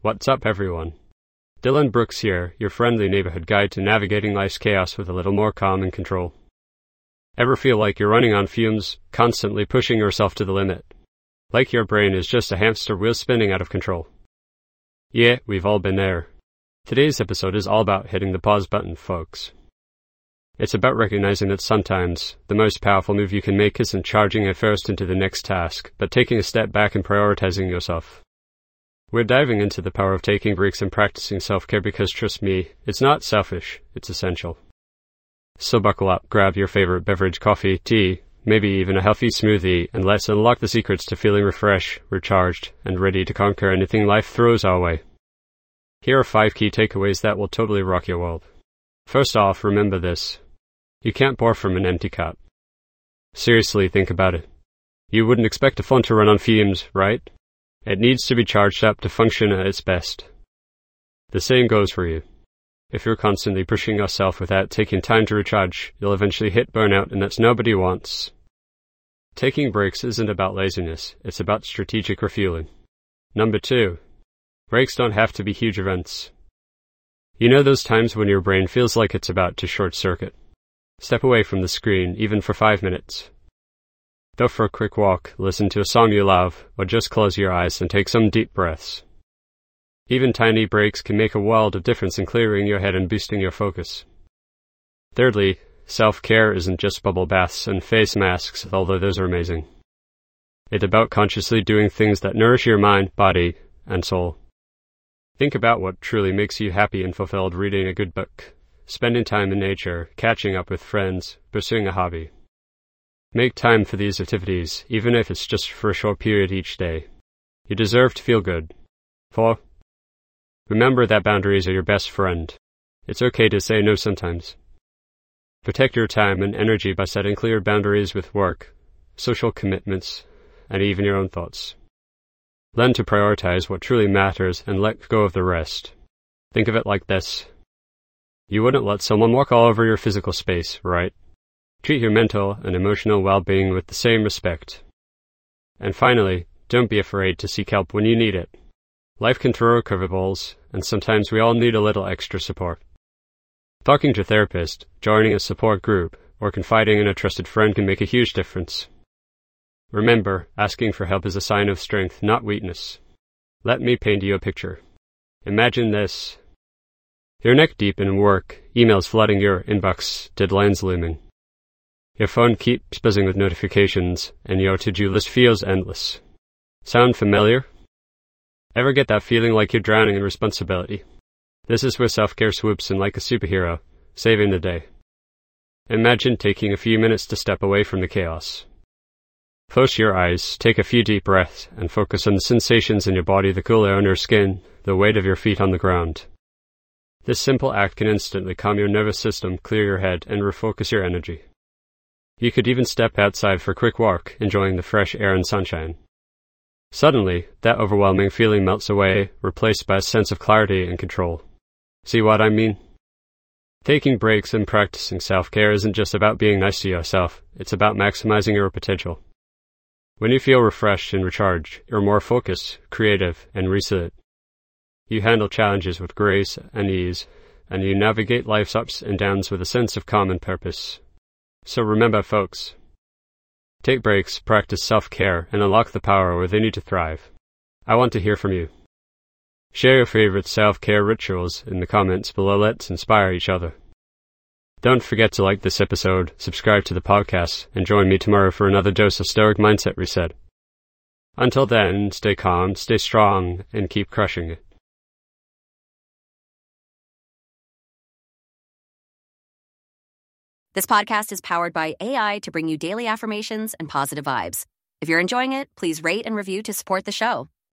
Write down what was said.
What's up, everyone? Dylan Brooks here, your friendly neighborhood guide to navigating life's chaos with a little more calm and control. Ever feel like you're running on fumes, constantly pushing yourself to the limit? Like your brain is just a hamster wheel spinning out of control? Yeah, we've all been there. Today's episode is all about hitting the pause button, folks. It's about recognizing that sometimes the most powerful move you can make isn't charging headfirst into the next task, but taking a step back and prioritizing yourself. We're diving into the power of taking breaks and practicing self-care because, trust me, it's not selfish, it's essential. So buckle up, grab your favorite beverage, coffee, tea, maybe even a healthy smoothie, and let's unlock the secrets to feeling refreshed, recharged, and ready to conquer anything life throws our way. Here are 5 key takeaways that will totally rock your world. First off, remember this. You can't pour from an empty cup. Seriously, think about it. You wouldn't expect a phone to run on fumes, right? It needs to be charged up to function at its best. The same goes for you. If you're constantly pushing yourself without taking time to recharge, you'll eventually hit burnout, and that's nobody wants. Taking breaks isn't about laziness, it's about strategic refueling. Number 2. Breaks don't have to be huge events. You know those times when your brain feels like it's about to short circuit? Step away from the screen, even for 5 minutes. Go for a quick walk, listen to a song you love, or just close your eyes and take some deep breaths. Even tiny breaks can make a world of difference in clearing your head and boosting your focus. Thirdly, self-care isn't just bubble baths and face masks, although those are amazing. It's about consciously doing things that nourish your mind, body, and soul. Think about what truly makes you happy and fulfilled: reading a good book, spending time in nature, catching up with friends, pursuing a hobby. Make time for these activities, even if it's just for a short period each day. You deserve to feel good. 4. Remember that boundaries are your best friend. It's okay to say no sometimes. Protect your time and energy by setting clear boundaries with work, social commitments, and even your own thoughts. Learn to prioritize what truly matters and let go of the rest. Think of it like this. You wouldn't let someone walk all over your physical space, right? Treat your mental and emotional well-being with the same respect. And finally, don't be afraid to seek help when you need it. Life can throw curveballs, and sometimes we all need a little extra support. Talking to a therapist, joining a support group, or confiding in a trusted friend can make a huge difference. Remember, asking for help is a sign of strength, not weakness. Let me paint you a picture. Imagine this. You're neck deep in work, emails flooding your inbox, deadlines looming. Your phone keeps buzzing with notifications, and your to-do list feels endless. Sound familiar? Ever get that feeling like you're drowning in responsibility? This is where self-care swoops in like a superhero, saving the day. Imagine taking a few minutes to step away from the chaos. Close your eyes, take a few deep breaths, and focus on the sensations in your body: the cool air on your skin, the weight of your feet on the ground. This simple act can instantly calm your nervous system, clear your head, and refocus your energy. You could even step outside for a quick walk, enjoying the fresh air and sunshine. Suddenly, that overwhelming feeling melts away, replaced by a sense of clarity and control. See what I mean? Taking breaks and practicing self-care isn't just about being nice to yourself, it's about maximizing your potential. When you feel refreshed and recharged, you're more focused, creative, and resilient. You handle challenges with grace and ease, and you navigate life's ups and downs with a sense of calm and purpose. So remember, folks, take breaks, practice self-care, and unlock the power within you to thrive. I want to hear from you. Share your favorite self-care rituals in the comments below. Let's inspire each other. Don't forget to like this episode, subscribe to the podcast, and join me tomorrow for another dose of Stoic Mindset Reset. Until then, stay calm, stay strong, and keep crushing it. This podcast is powered by AI to bring you daily affirmations and positive vibes. If you're enjoying it, please rate and review to support the show.